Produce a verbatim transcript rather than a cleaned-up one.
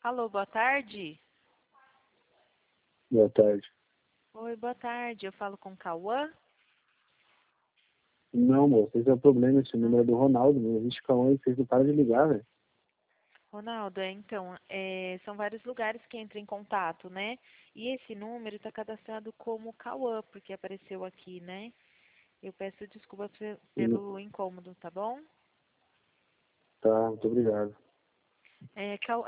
Alô, boa tarde. Boa tarde. Oi, boa tarde. Eu falo com o Cauã. Não, moço, esse é o problema. Esse número é do Ronaldo, não existe Cauã e vocês não param de ligar, velho. Ronaldo, é, então, é, são vários lugares que entram em contato, né? E esse número está cadastrado como Cauã, porque apareceu aqui, né? Eu peço desculpa pe- pelo incômodo, tá bom? Tá, muito obrigado. É, Cau-